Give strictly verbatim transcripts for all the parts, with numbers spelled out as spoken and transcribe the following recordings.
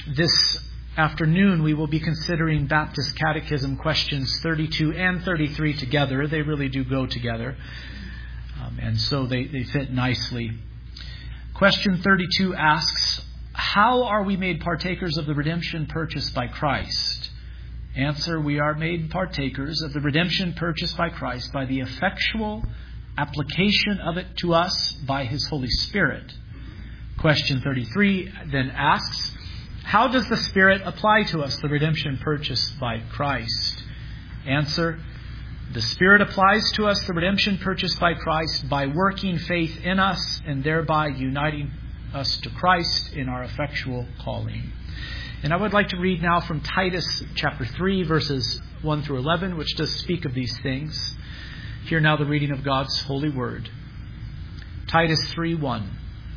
This afternoon we will be considering Baptist Catechism questions thirty-two and thirty-three together. They really do go together. Um, and so they, they fit nicely. Question thirty-two asks, how are we made partakers of the redemption purchased by Christ? Answer, we are made partakers of the redemption purchased by Christ by the effectual application of it to us by His Holy Spirit. Question thirty-three then asks, how does the Spirit apply to us the redemption purchased by Christ? Answer, the Spirit applies to us the redemption purchased by Christ by working faith in us and thereby uniting us to Christ in our effectual calling. And I would like to read now from Titus chapter three, verses one through eleven, which does speak of these things. Hear now the reading of God's holy word. Titus three one.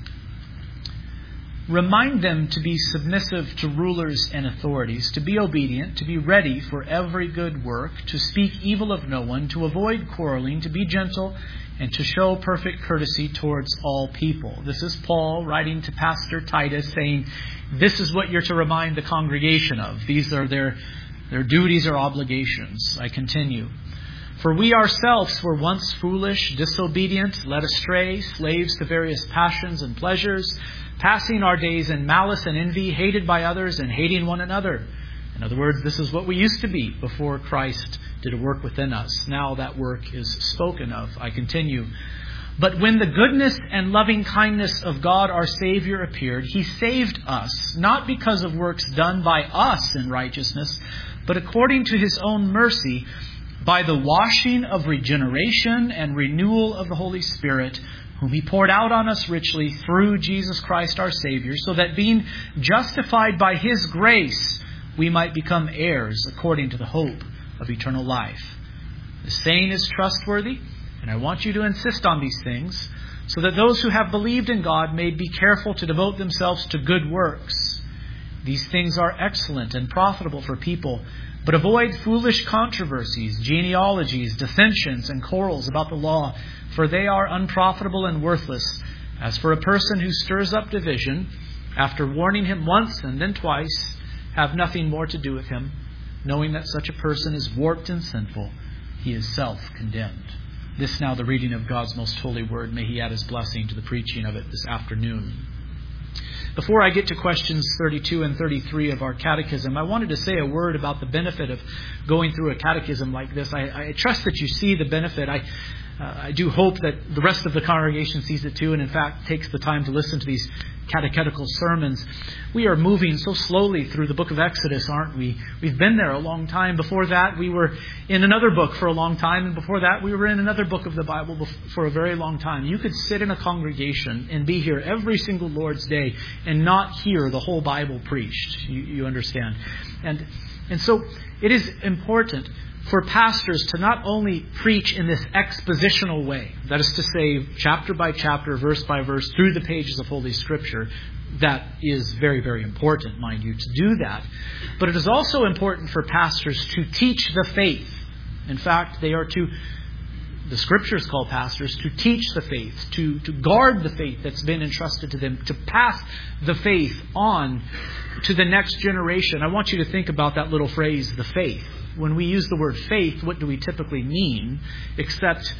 Remind them to be submissive to rulers and authorities, to be obedient, to be ready for every good work, to speak evil of no one, to avoid quarreling, to be gentle, and to show perfect courtesy towards all people. This is Paul writing to Pastor Titus saying, this is what you're to remind the congregation of. These are their, their duties or obligations. I continue. For we ourselves were once foolish, disobedient, led astray, slaves to various passions and pleasures, passing our days in malice and envy, hated by others and hating one another. In other words, this is what we used to be before Christ did a work within us. Now that work is spoken of. I continue. But when the goodness and loving kindness of God our Savior appeared, He saved us, not because of works done by us in righteousness, but according to His own mercy, by the washing of regeneration and renewal of the Holy Spirit, whom He poured out on us richly through Jesus Christ our Savior, so that being justified by His grace, we might become heirs according to the hope of eternal life. The saying is trustworthy, and I want you to insist on these things, so that those who have believed in God may be careful to devote themselves to good works. These things are excellent and profitable for people, but avoid foolish controversies, genealogies, dissensions, and quarrels about the law, for they are unprofitable and worthless. As for a person who stirs up division, after warning him once and then twice, have nothing more to do with him, knowing that such a person is warped and sinful. He is self-condemned. This now the reading of God's most holy word. May He add His blessing to the preaching of it this afternoon. Before I get to questions thirty-two and thirty-three of our catechism, I wanted to say a word about the benefit of going through a catechism like this. I, I trust that you see the benefit. I uh, I do hope that the rest of the congregation sees it too, and in fact takes the time to listen to these catechetical sermons. We are moving so slowly through the book of Exodus, aren't we? We've been there a long time. Before that, we were in another book for a long time, and before that, we were in another book of the Bible for a very long time. You could sit in a congregation and be here every single Lord's Day and not hear the whole Bible preached. You, you understand? And and so it is important for pastors to not only preach in this expositional way, that is to say, chapter by chapter, verse by verse, through the pages of Holy Scripture. That is very, very important, mind you, to do that. But it is also important for pastors to teach the faith. In fact, they are to, the Scriptures call pastors, to teach the faith, to, to guard the faith that's been entrusted to them, to pass the faith on to the next generation. I want you to think about that little phrase, the faith. When we use the word faith, what do we typically mean except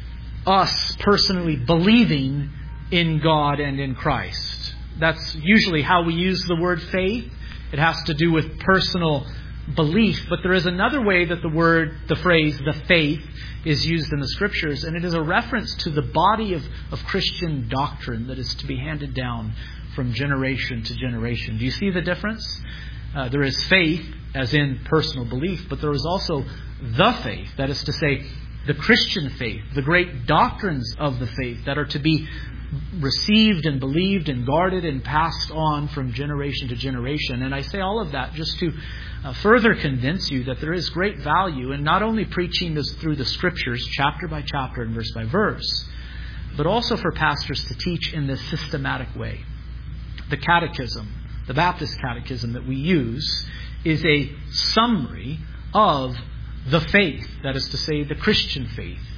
us personally believing in God and in Christ? That's usually how we use the word faith. It has to do with personal belief. But there is another way that the word, the phrase, the faith, is used in the Scriptures. And it is a reference to the body of, of Christian doctrine that is to be handed down from generation to generation. Do you see the difference? Uh, there is faith, as in personal belief, but there is also the faith, that is to say, the Christian faith, the great doctrines of the faith that are to be received and believed and guarded and passed on from generation to generation. And I say all of that just to uh, further convince you that there is great value in not only preaching this through the Scriptures, chapter by chapter and verse by verse, but also for pastors to teach in this systematic way. The catechism, the Baptist catechism that we use, is a summary of the faith, that is to say, the Christian faith,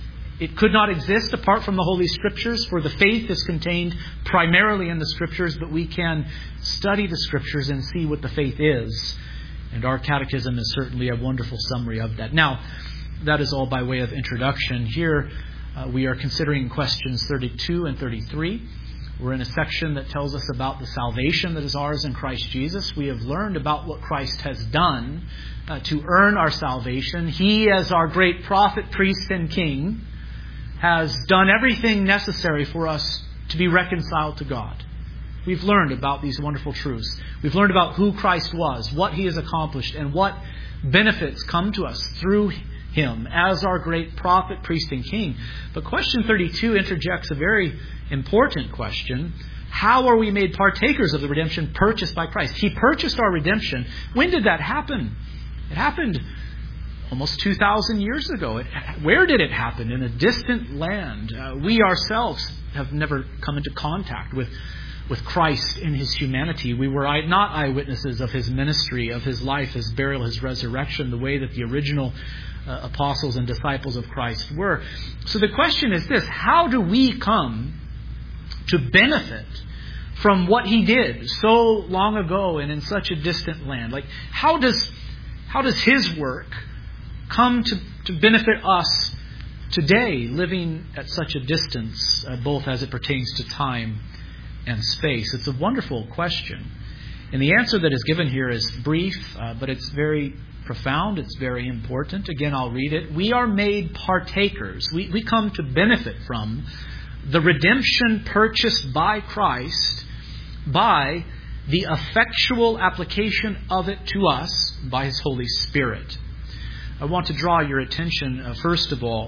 It could not exist apart from the Holy Scriptures, for the faith is contained primarily in the Scriptures, but we can study the Scriptures and see what the faith is. And our catechism is certainly a wonderful summary of that. Now, that is all by way of introduction. Here uh, we are considering questions thirty-two and thirty-three. We're in a section that tells us about the salvation that is ours in Christ Jesus. We have learned about what Christ has done uh, to earn our salvation. He, as our great prophet, priest, and king, has done everything necessary for us to be reconciled to God. We've learned about these wonderful truths. We've learned about who Christ was, what He has accomplished, and what benefits come to us through Him as our great prophet, priest, and king. But question thirty-two interjects a very important question. How are we made partakers of the redemption purchased by Christ? He purchased our redemption. When did that happen? It happened almost two thousand years ago. It, where did it happen? In a distant land. Uh, we ourselves have never come into contact with, with Christ in His humanity. We were not eyewitnesses of His ministry, of His life, His burial, His resurrection, the way that the original uh, apostles and disciples of Christ were. So the question is this: how do we come to benefit from what He did so long ago and in such a distant land? Like, how does how does His work come to, to benefit us today, living at such a distance, uh, both as it pertains to time and space? It's a wonderful question. And the answer that is given here is brief, uh, but it's very profound. It's very important. Again, I'll read it. We are made partakers. We, we come to benefit from the redemption purchased by Christ by the effectual application of it to us by His Holy Spirit. I want to draw your attention, uh, first of all,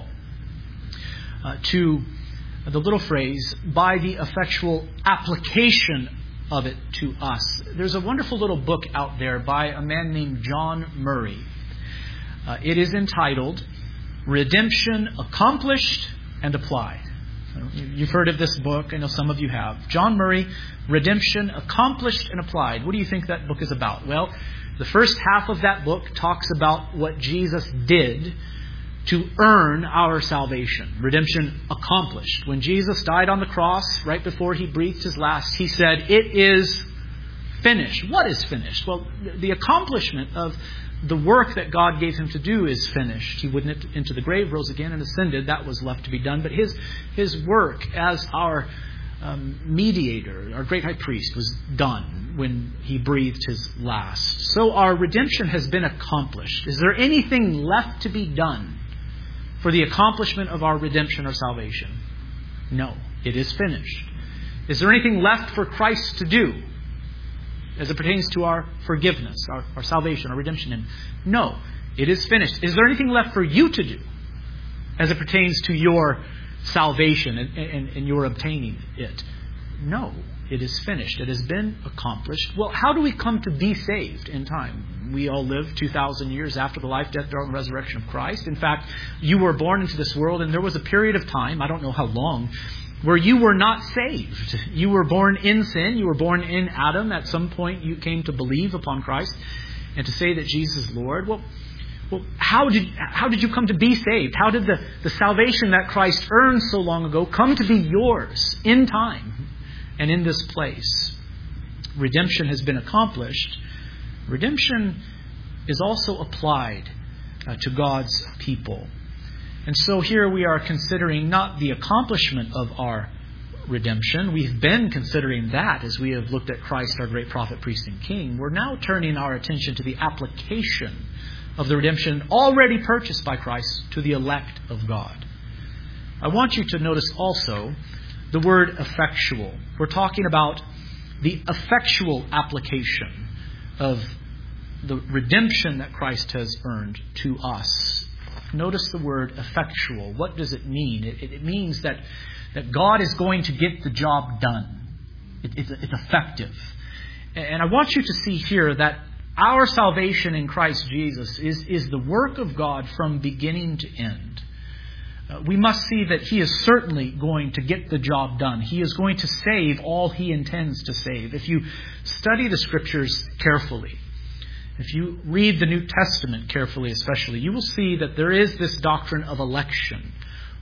uh, to the little phrase, by the effectual application of it to us. There's a wonderful little book out there by a man named John Murray. Uh, it is entitled Redemption Accomplished and Applied. You've heard of this book. I know some of you have. John Murray, Redemption Accomplished and Applied. What do you think that book is about? Well, the first half of that book talks about what Jesus did to earn our salvation. Redemption accomplished. When Jesus died on the cross, right before He breathed His last, He said, "It is finished." What is finished? Well, the accomplishment of the work that God gave Him to do is finished. He went into the grave, rose again, and ascended. That was left to be done. But His, his work as our um, mediator, our great high priest, was done when He breathed His last. So our redemption has been accomplished. Is there anything left to be done for the accomplishment of our redemption or salvation? No, it is finished. Is there anything left for Christ to do as it pertains to our forgiveness, our, our salvation, our redemption? And no, it is finished. Is there anything left for you to do as it pertains to your salvation and, and, and your obtaining it? No, it is finished. It has been accomplished. Well, how do we come to be saved in time? We all live two thousand years after the life, death, burial, and resurrection of Christ. In fact, you were born into this world, and there was a period of time, I don't know how long, where you were not saved. You were born in sin. You were born in Adam. At some point, you came to believe upon Christ and to say that Jesus is Lord. Well, well, how did how did you come to be saved? How did the, the salvation that Christ earned so long ago come to be yours in time and in this place? Redemption has been accomplished. Redemption is also applied uh, to God's people. And so here we are considering not the accomplishment of our redemption. We've been considering that as we have looked at Christ, our great prophet, priest, and king. We're now turning our attention to the application of the redemption already purchased by Christ to the elect of God. I want you to notice also the word effectual. We're talking about the effectual application of the redemption that Christ has earned to us. Notice the word effectual. What does it mean? It, it, it means that, that God is going to get the job done. It, it's, it's effective. And I want you to see here that our salvation in Christ Jesus is, is the work of God from beginning to end. Uh, we must see that He is certainly going to get the job done. He is going to save all He intends to save. If you study the Scriptures carefully, if you read the New Testament carefully especially, you will see that there is this doctrine of election,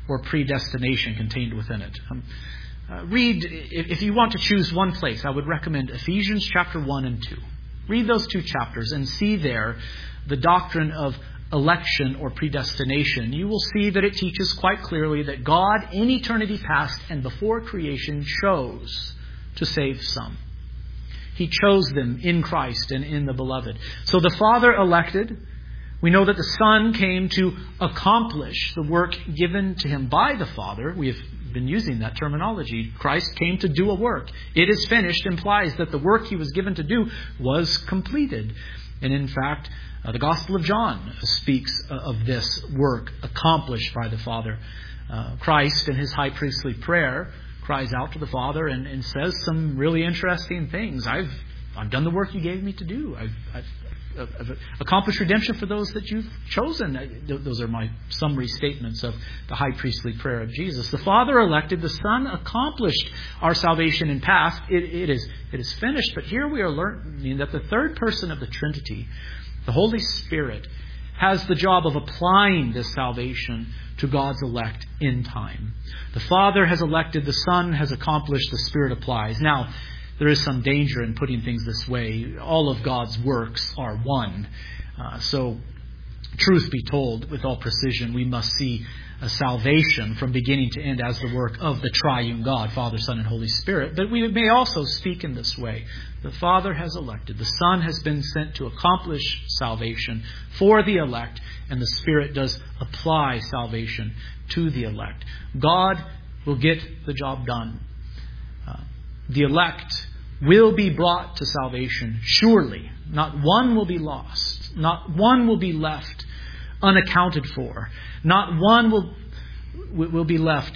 or predestination contained within it. Um, uh, read, if you want to choose one place, I would recommend Ephesians chapter one and two. Read those two chapters and see there the doctrine of election or predestination. You will see that it teaches quite clearly that God in eternity past and before creation chose to save some. He chose them in Christ and in the Beloved. So the Father elected. We know that the Son came to accomplish the work given to Him by the Father. We have been using that terminology. Christ came to do a work. It is finished implies that the work He was given to do was completed. And in fact, uh, the Gospel of John speaks uh, of this work accomplished by the Father. Uh, Christ in His high priestly prayer cries out to the Father and, and says some really interesting things. I've I've done the work You gave me to do. I've, I've I've accomplished redemption for those that You've chosen. Those are my summary statements of the high priestly prayer of Jesus. The Father elected, the Son accomplished our salvation in past. It, it is it is finished. But here we are learning that the third person of the Trinity, the Holy Spirit, has the job of applying this salvation to God's elect in time. The Father has elected, the Son has accomplished, the Spirit applies. Now, there is some danger in putting things this way. All of God's works are one. Uh, so, truth be told, with all precision, we must see a salvation from beginning to end as the work of the triune God, Father, Son, and Holy Spirit. But we may also speak in this way. The Father has elected. The Son has been sent to accomplish salvation for the elect. And the Spirit does apply salvation to the elect. God will get the job done. Uh, the elect will be brought to salvation, surely. Not one will be lost. Not one will be left unaccounted for. Not one will will be left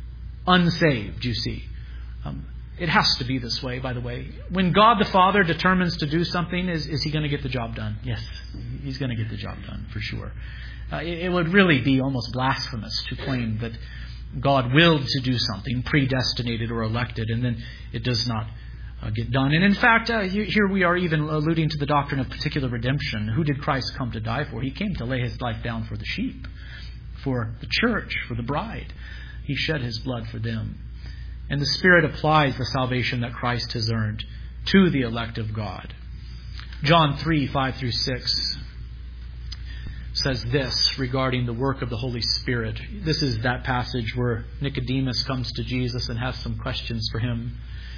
unsaved, you see. Um, it has to be this way, by the way. When God the Father determines to do something, is, is He going to get the job done? Yes, He's going to get the job done, for sure. Uh, it, it would really be almost blasphemous to claim that God willed to do something, predestinated or elected, and then it does not uh, get done. And in fact, uh, here we are even alluding to the doctrine of particular redemption. Who did Christ come to die for? He came to lay His life down for the sheep, for the church, for the bride. He shed His blood for them. And the Spirit applies the salvation that Christ has earned to the elect of God. John three, five through six says this regarding the work of the Holy Spirit. This is that passage where Nicodemus comes to Jesus and has some questions for Him.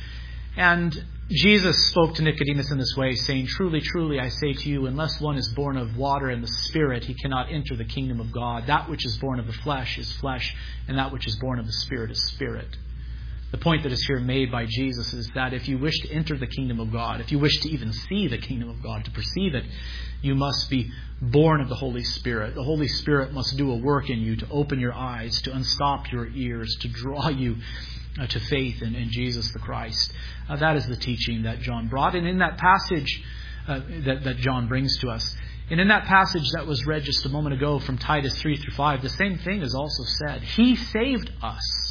And Jesus spoke to Nicodemus in this way, saying, "Truly, truly, I say to you, unless one is born of water and the Spirit, he cannot enter the kingdom of God. That which is born of the flesh is flesh, and that which is born of the Spirit is spirit." The point that is here made by Jesus is that if you wish to enter the kingdom of God, if you wish to even see the kingdom of God, to perceive it, you must be born of the Holy Spirit. The Holy Spirit must do a work in you to open your eyes, to unstop your ears, to draw you uh, to faith in, in Jesus the Christ. Uh, that is the teaching that John brought. And in that passage uh, that, that John brings to us, and in that passage that was read just a moment ago from Titus three through five, the same thing is also said. He saved us.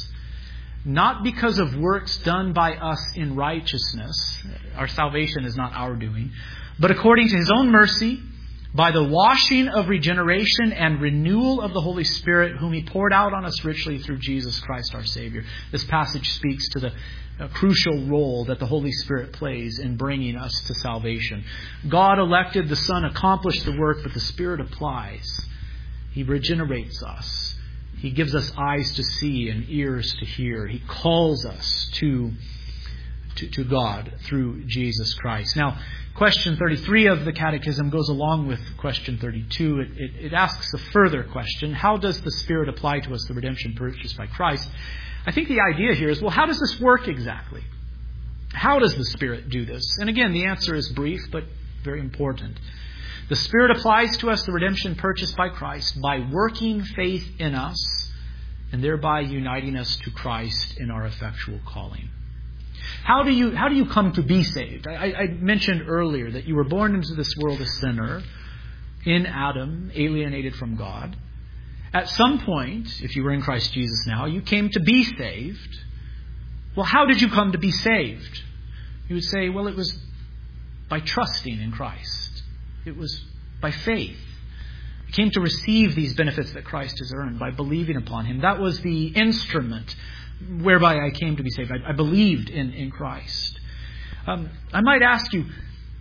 Not because of works done by us in righteousness. Our salvation is not our doing. But according to His own mercy, by the washing of regeneration and renewal of the Holy Spirit, whom He poured out on us richly through Jesus Christ our Savior. This passage speaks to the crucial role that the Holy Spirit plays in bringing us to salvation. God elected, the Son accomplished the work, but the Spirit applies. He regenerates us. He gives us eyes to see and ears to hear. He calls us to, to, to God through Jesus Christ. Now, question thirty-three of the Catechism goes along with question thirty-two. It, it, it asks a further question. How does the Spirit apply to us the redemption purchased by Christ? I think the idea here is, well, how does this work exactly? How does the Spirit do this? And again, the answer is brief, but very important. The Spirit applies to us the redemption purchased by Christ by working faith in us and thereby uniting us to Christ in our effectual calling. How do you how do you come to be saved? I, I mentioned earlier that you were born into this world a sinner, in Adam, alienated from God. At some point, if you were in Christ Jesus now, you came to be saved. Well, how did you come to be saved? You would say, well, it was by trusting in Christ. It was by faith. came to receive these benefits that Christ has earned by believing upon him. That was the instrument whereby I came to be saved. I, I believed in, in Christ. Um, I might ask you,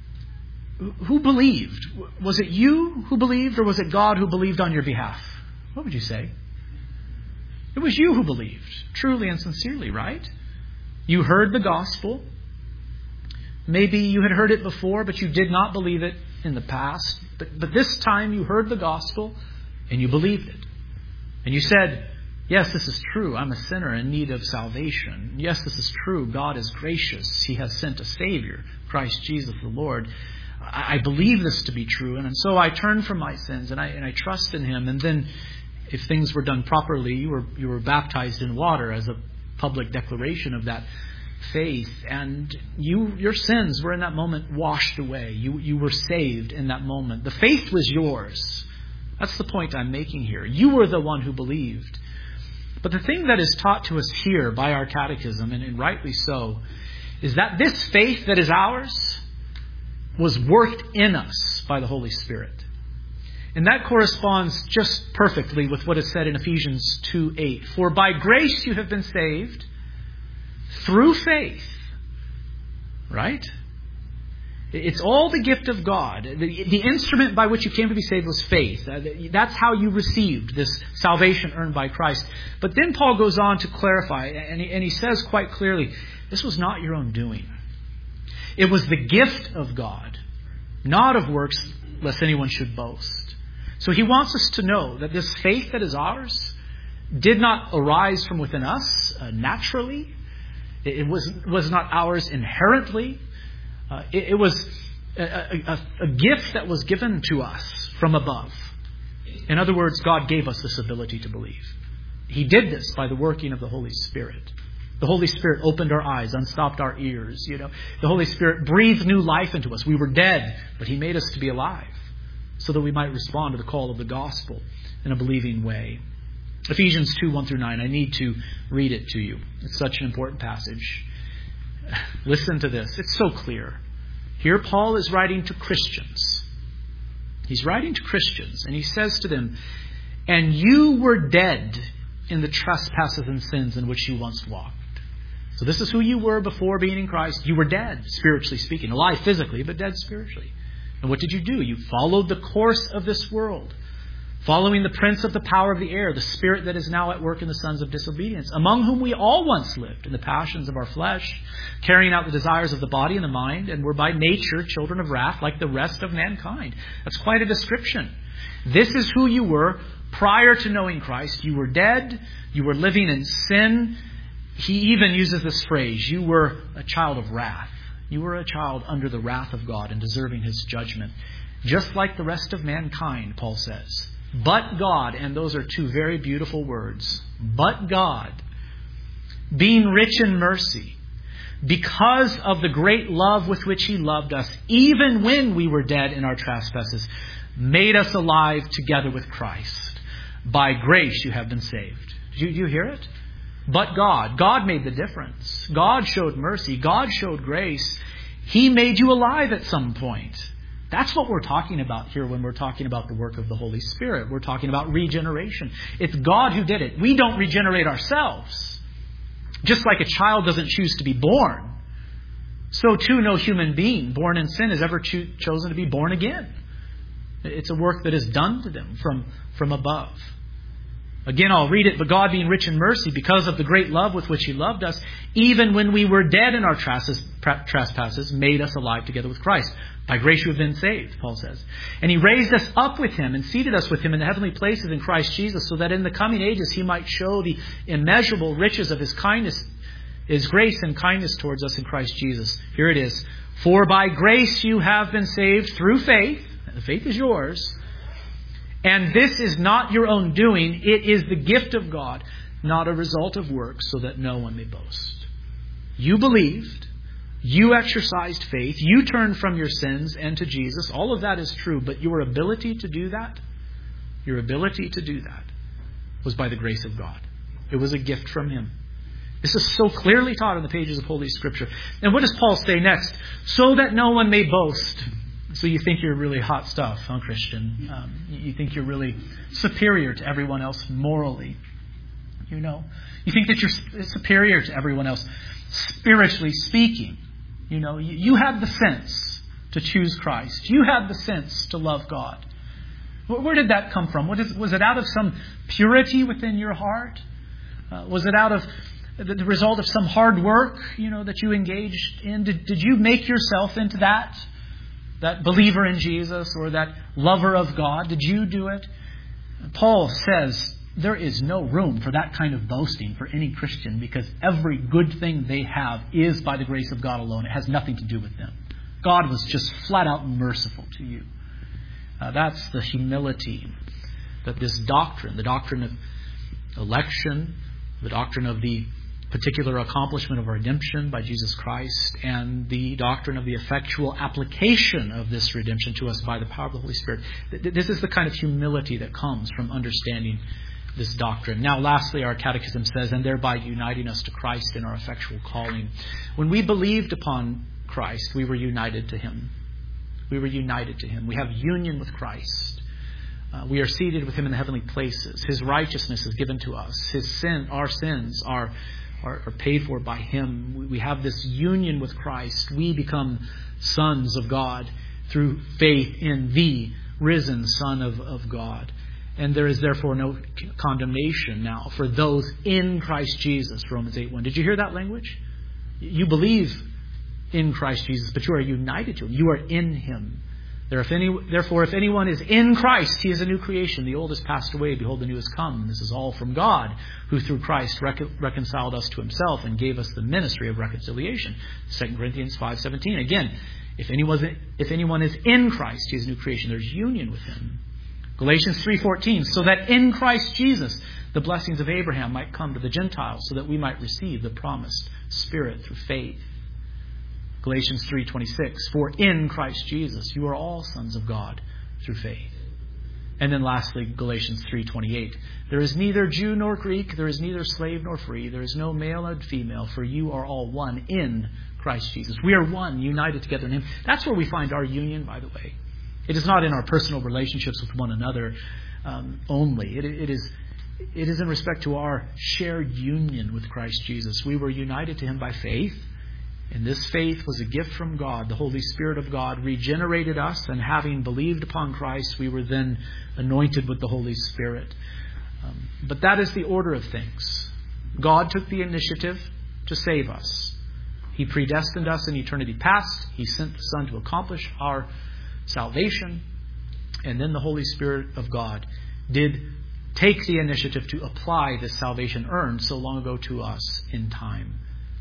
who believed? Was it you who believed, or was it God who believed on your behalf? What would you say? It was you who believed, truly and sincerely, right? You heard the gospel. Maybe you had heard it before, but you did not believe it in the past. But, but this time you heard the gospel and you believed it. And you said, yes, this is true. I'm a sinner in need of salvation. Yes, this is true. God is gracious. He has sent a Savior, Christ Jesus the Lord. I, I believe this to be true. And, and so I turn from my sins and I, and I trust in Him. And then if things were done properly, you were, you were baptized in water as a public declaration of that faith, and you, your sins were in that moment washed away. You, you were saved in that moment. The faith was yours. That's the point I'm making here. You were the one who believed. But the thing that is taught to us here by our catechism, and, and rightly so, is that this faith that is ours was worked in us by the Holy Spirit. And that corresponds just perfectly with what is said in Ephesians two eight. For by grace you have been saved through faith. Right? It's all the gift of God. The, the instrument by which you came to be saved was faith. That's how you received this salvation earned by Christ. But then Paul goes on to clarify, and he, and he says quite clearly, this was not your own doing. It was the gift of God, not of works, lest anyone should boast. So he wants us to know that this faith that is ours did not arise from within us uh, naturally. It, it was, was not ours inherently. Uh, it, it was a, a, a gift that was given to us from above. In other words, God gave us this ability to believe. He did this by the working of the Holy Spirit. The Holy Spirit opened our eyes, unstopped our ears. You know, the Holy Spirit breathed new life into us. We were dead, but He made us to be alive, so that we might respond to the call of the gospel in a believing way. Ephesians two, one through nine. I need to read it to you. It's such an important passage. Listen to this. It's so clear. Here Paul is writing to Christians. He's writing to Christians, and he says to them, and you were dead in the trespasses and sins in which you once walked. So this is who you were before being in Christ. You were dead, spiritually speaking. Alive physically, but dead spiritually. And what did you do? You followed the course of this world, following the prince of the power of the air, the spirit that is now at work in the sons of disobedience, among whom we all once lived in the passions of our flesh, carrying out the desires of the body and the mind, and were by nature children of wrath like the rest of mankind. That's quite a description. This is who you were prior to knowing Christ. You were dead. You were living in sin. He even uses this phrase, you were a child of wrath. You were a child under the wrath of God and deserving His judgment. Just like the rest of mankind, Paul says. But God, and those are two very beautiful words, but God, being rich in mercy, because of the great love with which He loved us, even when we were dead in our trespasses, made us alive together with Christ. By grace you have been saved. Do you, do you hear it? But God. God made the difference. God showed mercy. God showed grace. He made you alive at some point. That's what we're talking about here when we're talking about the work of the Holy Spirit. We're talking about regeneration. It's God who did it. We don't regenerate ourselves. Just like a child doesn't choose to be born, so too no human being born in sin has ever cho- chosen to be born again. It's a work that is done to them from, from above. Again, I'll read it. But God, being rich in mercy, because of the great love with which He loved us, even when we were dead in our trespasses, made us alive together with Christ. By grace you have been saved, Paul says. And He raised us up with Him and seated us with Him in the heavenly places in Christ Jesus, so that in the coming ages He might show the immeasurable riches of His kindness, His grace and kindness towards us in Christ Jesus. Here it is. For by grace you have been saved through faith. The faith is yours. And this is not your own doing. It is the gift of God, not a result of works, so that no one may boast. You believed. You exercised faith. You turned from your sins and to Jesus. All of that is true. But your ability to do that, your ability to do that was by the grace of God. It was a gift from Him. This is so clearly taught in the pages of Holy Scripture. And what does Paul say next? So that no one may boast. So you think you're really hot stuff, huh, Christian? Um, you think you're really superior to everyone else morally. You know, you think that you're superior to everyone else spiritually speaking. You know, you, you had the sense to choose Christ. You had the sense to love God. Where did that come from? What is, was it out of some purity within your heart? Uh, was it out of the, the result of some hard work, you know, that you engaged in? Did, did you make yourself into that? That believer in Jesus or that lover of God? Did you do it? Paul says there is no room for that kind of boasting for any Christian, because every good thing they have is by the grace of God alone. It has nothing to do with them. God was just flat out merciful to you. Uh, that's the humility that this doctrine, the doctrine of election, the doctrine of the particular accomplishment of redemption by Jesus Christ, and the doctrine of the effectual application of this redemption to us by the power of the Holy Spirit. This is the kind of humility that comes from understanding this doctrine. Now, lastly, our catechism says, and thereby uniting us to Christ in our effectual calling. When we believed upon Christ, we were united to Him. We were united to Him. We have union with Christ. Uh, we are seated with Him in the heavenly places. His righteousness is given to us. His sin, our sins are, are, are paid for by Him. We, we have this union with Christ. We become sons of God through faith in the risen Son of, of God. And there is therefore no condemnation now for those in Christ Jesus, Romans eight one. Did you hear that language? You believe in Christ Jesus, but you are united to Him. You are in Him. Therefore, if anyone is in Christ, he is a new creation. The old has passed away. Behold, the new has come. This is all from God, who through Christ recon- reconciled us to Himself and gave us the ministry of reconciliation. Second Corinthians five seventeen. Again, if anyone, if anyone is in Christ, he is a new creation. There's union with Him. Galatians three fourteen. So that in Christ Jesus, the blessings of Abraham might come to the Gentiles, so that we might receive the promised Spirit through faith. Galatians three twenty-six, for in Christ Jesus you are all sons of God through faith. And then lastly, Galatians three twenty-eight, there is neither Jew nor Greek, there is neither slave nor free, there is no male and female, for you are all one in Christ Jesus. We are one, united together in Him. That's where we find our union, by the way. It is not in our personal relationships with one another um, only. It, it is it is in respect to our shared union with Christ Jesus. We were united to Him by faith. And this faith was a gift from God. The Holy Spirit of God regenerated us, and having believed upon Christ, we were then anointed with the Holy Spirit. Um, but that is the order of things. God took the initiative to save us. He predestined us in eternity past. He sent the Son to accomplish our salvation. And then the Holy Spirit of God did take the initiative to apply this salvation earned so long ago to us in time.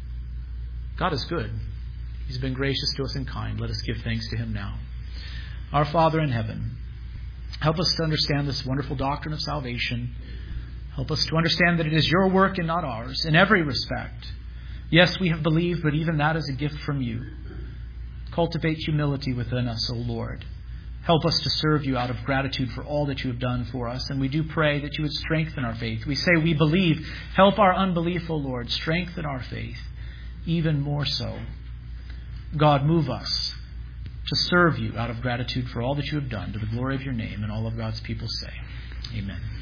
God is good. He's been gracious to us and kind. Let us give thanks to Him now. Our Father in heaven, help us to understand this wonderful doctrine of salvation. Help us to understand that it is Your work and not ours in every respect. Yes, we have believed, but even that is a gift from You. Cultivate humility within us, O Lord. Help us to serve You out of gratitude for all that You have done for us. And we do pray that You would strengthen our faith. We say we believe. Help our unbelief, O Lord. Strengthen our faith. Even more so. God, move us to serve You out of gratitude for all that You have done, to the glory of Your name, and all of God's people say, Amen.